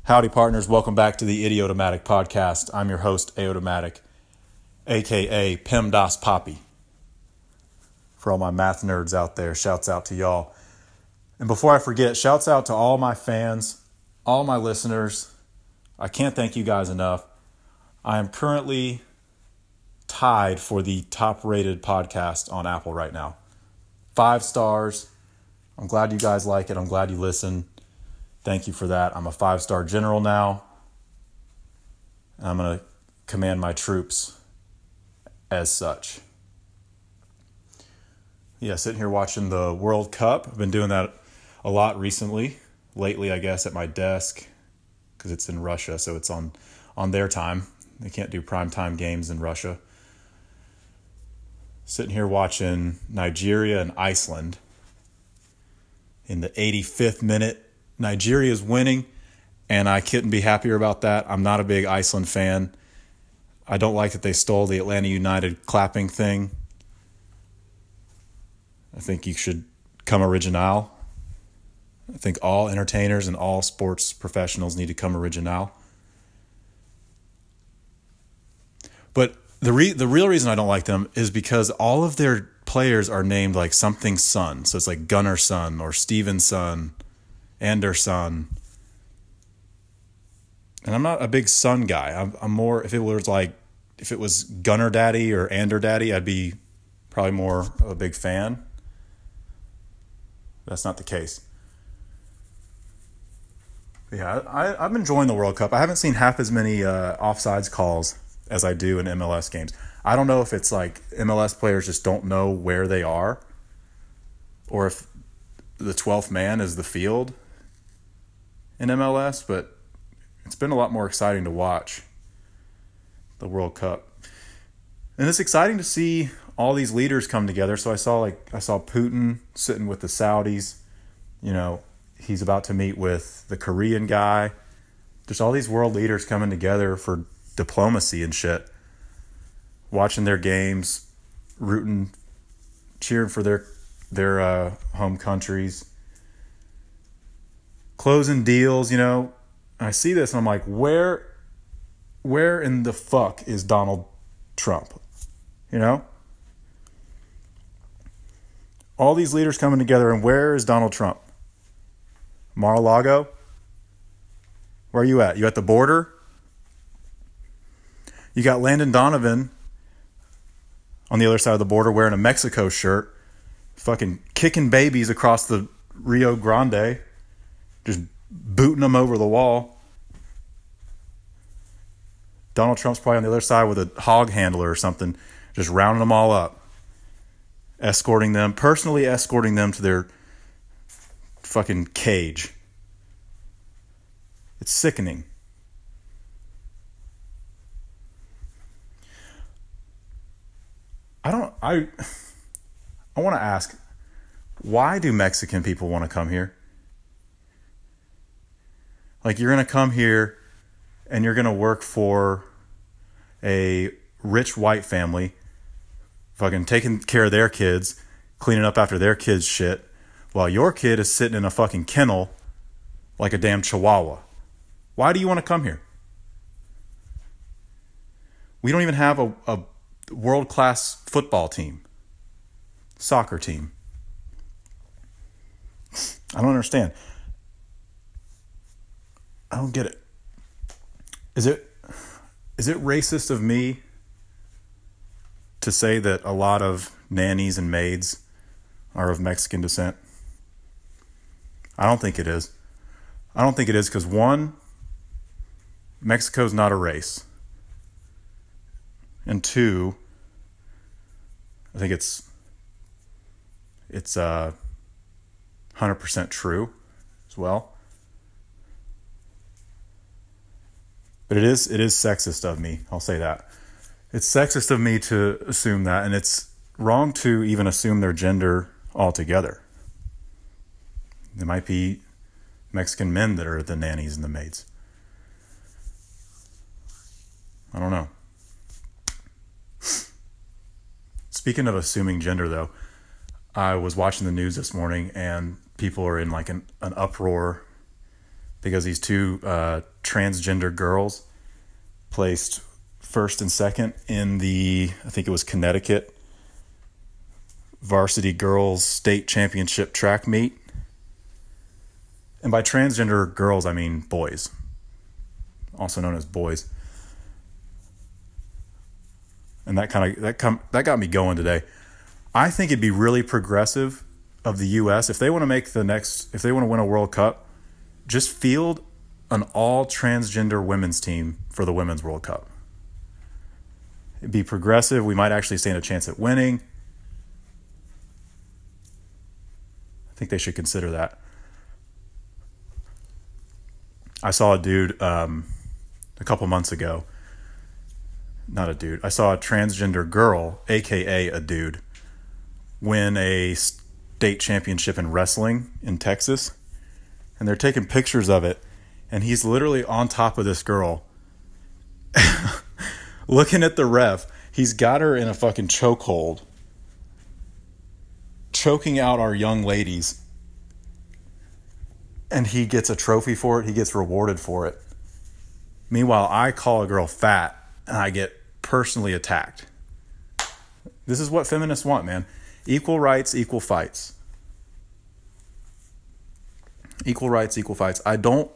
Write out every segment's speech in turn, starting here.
Howdy, partners. Welcome back to the Idiotomatic Podcast. I'm your host, Aotomatic, a.k.a. PEMDAS Poppy. For all my math nerds out there, shouts out to y'all. And before I forget, shouts out to all my fans, all my listeners. I can't thank you guys enough. I am currently tied for the top-rated podcast on Apple right now. 5 stars. I'm glad you guys like it. I'm glad you listen. Thank you for that. I'm a 5-star general now. I'm going to command my troops as such. Yeah, sitting here watching the World Cup. I've been doing that a lot recently. Lately, I guess, at my desk, because it's in Russia, so it's on their time. They can't do primetime games in Russia. Sitting here watching Nigeria and Iceland. In the 85th minute, Nigeria is winning, and I couldn't be happier about that. I'm not a big Iceland fan. I don't like that they stole the Atlanta United clapping thing. I think you should come original. I think all entertainers and all sports professionals need to come original. But the real reason I don't like them is because all of their players are named like something son. So it's like Gunnarsson or Stevenson, Anderson. And I'm not a big son guy. I'm more, if it was Gunner Daddy or Ander Daddy, I'd be probably more of a big fan. That's not the case. But yeah, I'm enjoying the World Cup. I haven't seen half as many offsides calls as I do in MLS games. I don't know if it's like MLS players just don't know where they are, or if the 12th man is the field in MLS, but it's been a lot more exciting to watch the World Cup. And it's exciting to see all these leaders come together. So I saw Putin sitting with the Saudis. You know, he's about to meet with the Korean guy. There's all these world leaders coming together for diplomacy and shit. Watching their games, rooting, cheering for their home countries. Closing deals, you know. I see this and I'm like, where in the fuck is Donald Trump? You know? All these leaders coming together, and where is Donald Trump? Mar-a-Lago? Where are you at? You at the border? You got Landon Donovan on the other side of the border wearing a Mexico shirt, fucking kicking babies across the Rio Grande, just booting them over the wall. Donald Trump's probably on the other side with a hog handler or something, just rounding them all up. Personally escorting them to their fucking cage. It's sickening. I want to ask, why do Mexican people want to come here? Like, you're going to come here and you're going to work for a rich white family, fucking taking care of their kids, cleaning up after their kids' shit, while your kid is sitting in a fucking kennel like a damn chihuahua. Why do you want to come here? We don't even have a world-class football team, soccer team. I don't understand. I don't get it. Is it racist of me to say that a lot of nannies and maids are of Mexican descent? I don't think it is. I don't think it is because, one, Mexico's not a race. And two, I think it's 100% true as well. But it is sexist of me. I'll say that. It's sexist of me to assume that, and it's wrong to even assume their gender altogether. There might be Mexican men that are the nannies and the maids. I don't know. Speaking of assuming gender, though, I was watching the news this morning, and people are in like an uproar because these two transgender girls placed first and second in the, I think it was Connecticut varsity girls state championship track meet. And by transgender girls, I mean boys, also known as boys. And that got me going today. I think it'd be really progressive of the U.S. if they want to win a World Cup, just field an all transgender women's team for the Women's World Cup. It'd be progressive. We might actually stand a chance at winning. I think they should consider that. I saw a dude a couple months ago. Not a dude. I saw a transgender girl, aka a dude, win a state championship in wrestling in Texas. And they're taking pictures of it. And he's literally on top of this girl. Looking at the ref. He's got her in a fucking chokehold. Choking out our young ladies. And he gets a trophy for it. He gets rewarded for it. Meanwhile, I call a girl fat. And I get personally attacked. This is what feminists want, man. Equal rights, equal fights. Equal rights, equal fights. I don't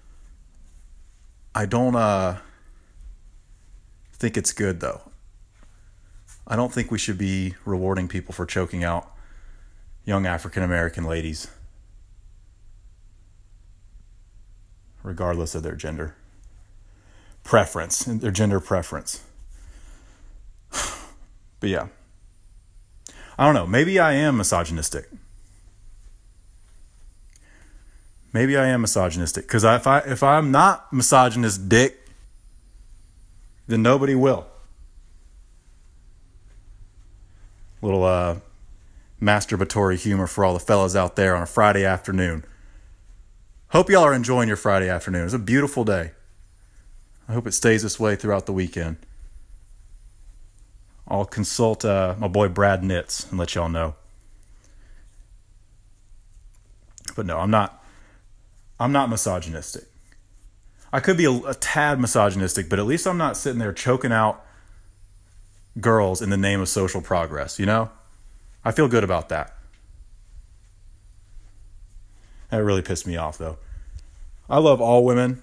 think it's good, though. I don't think we should be rewarding people for choking out young African American ladies, regardless of their gender preference, their gender preference. But yeah, I don't know. Maybe I am misogynistic. Because if I'm not misogynistic, then nobody will. Little masturbatory humor for all the fellas out there on a Friday afternoon. Hope y'all are enjoying your Friday afternoon. It's a beautiful day. I hope it stays this way throughout the weekend. I'll consult my boy Brad Nitz and let y'all know. But no, I'm not misogynistic. I could be a tad misogynistic, but at least I'm not sitting there choking out girls in the name of social progress, you know? I feel good about that. That really pissed me off, though. I love all women.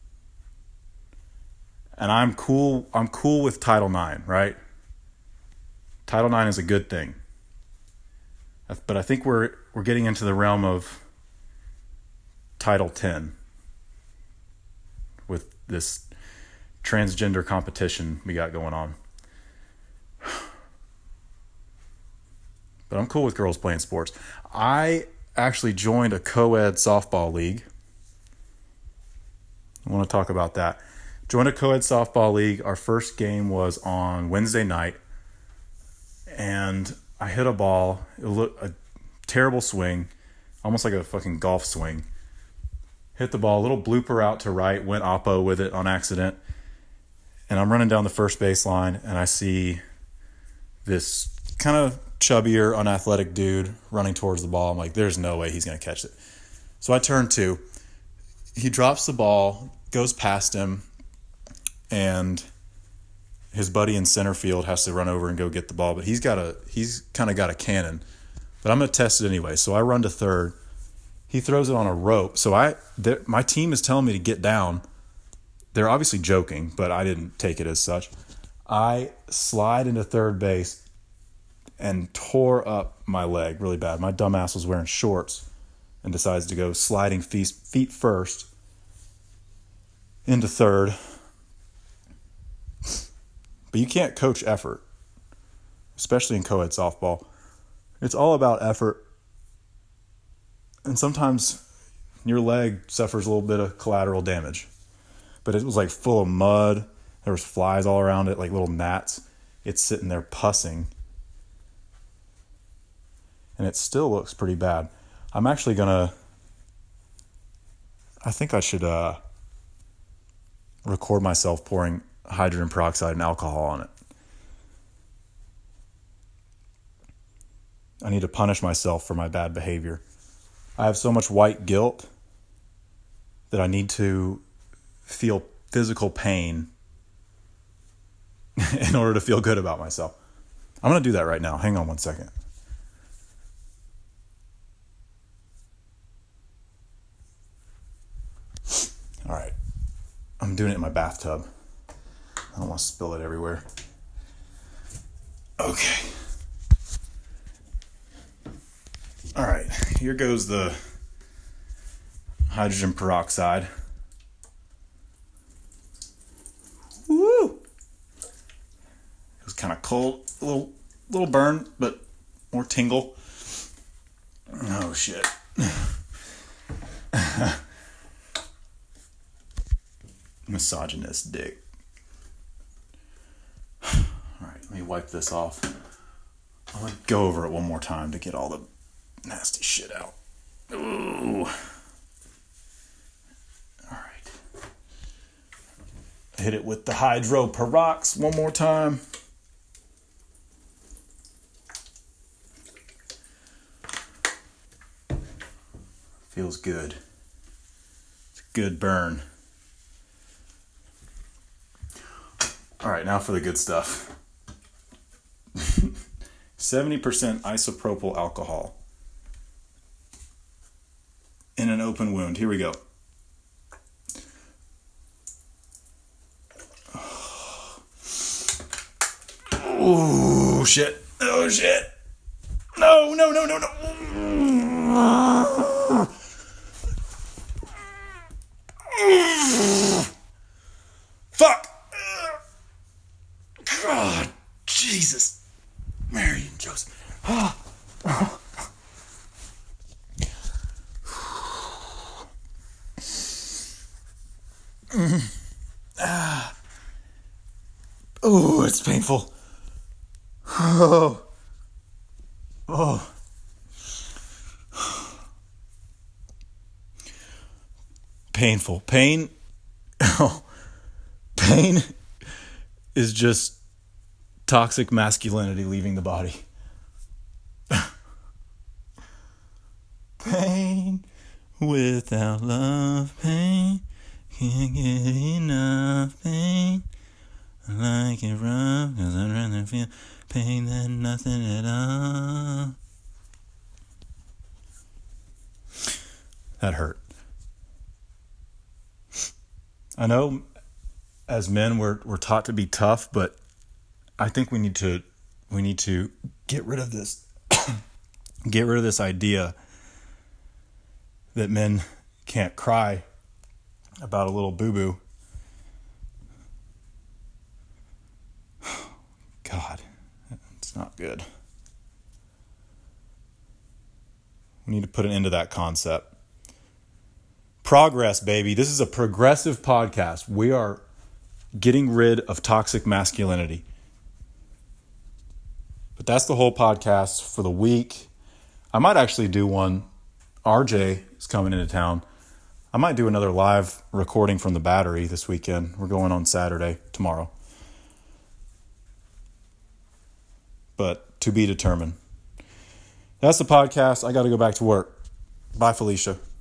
And I'm cool with Title IX, right? Title IX is a good thing. But I think we're getting into the realm of Title X with this transgender competition we got going on. But I'm cool with girls playing sports. I actually joined a co-ed softball league. I want to talk about that. Joined a co-ed softball league. Our first game was on Wednesday night. And I hit a ball. It looked a terrible swing. Almost like a fucking golf swing. Hit the ball, a little blooper out to right. Went oppo with it on accident. And I'm running down the first baseline. And I see this kind of chubbier, unathletic dude running towards the ball. I'm like, there's no way he's going to catch it. So I turn to. He drops the ball, goes past him, and his buddy in center field has to run over and go get the ball. But he's kind of got a cannon. But I'm going to test it anyway. So I run to third. He throws it on a rope. So my team is telling me to get down. They're obviously joking, but I didn't take it as such. I slide into third base and tore up my leg really bad. My dumbass was wearing shorts and decides to go sliding feet first into third. But you can't coach effort, especially in co-ed softball. It's all about effort. And sometimes your leg suffers a little bit of collateral damage. But it was like full of mud. There was flies all around it, like little gnats. It's sitting there pussing. And it still looks pretty bad. I'm actually I think I should record myself pouring hydrogen peroxide and alcohol on it. I need to punish myself for my bad behavior. I have so much white guilt that I need to feel physical pain in order to feel good about myself. I'm going to do that right now. Hang on one second. All right. I'm doing it in my bathtub. I don't want to spill it everywhere. Okay. All right. Here goes the hydrogen peroxide. Woo! It was kind of cold. A little burn, but more tingle. Oh, shit. Misogynist dick. Alright, let me wipe this off. I'm going to go over it one more time to get all the nasty shit out. Ooh. Alright. Hit it with the Hydro Perox one more time. Feels good. It's a good burn. All right, now for the good stuff. 70% isopropyl alcohol in an open wound. Here we go. Oh, shit. Oh, shit. No. Fuck. God, Jesus, Mary and Joseph. Oh, it's painful. Oh. Painful. Pain. Oh. Pain is just toxic masculinity leaving the body. Pain without love, pain. Can't get enough pain. I like it rough, cause I'd rather feel pain than nothing at all. That hurt. I know as men we're taught to be tough, but I think we need to get rid of this idea that men can't cry about a little boo-boo. God, it's not good. We need to put an end to that concept. Progress, baby. This is a progressive podcast. We are getting rid of toxic masculinity. But that's the whole podcast for the week. I might actually do one. RJ is coming into town. I might do another live recording from the Battery this weekend. We're going on Saturday, tomorrow. But to be determined. That's the podcast. I got to go back to work. Bye, Felicia.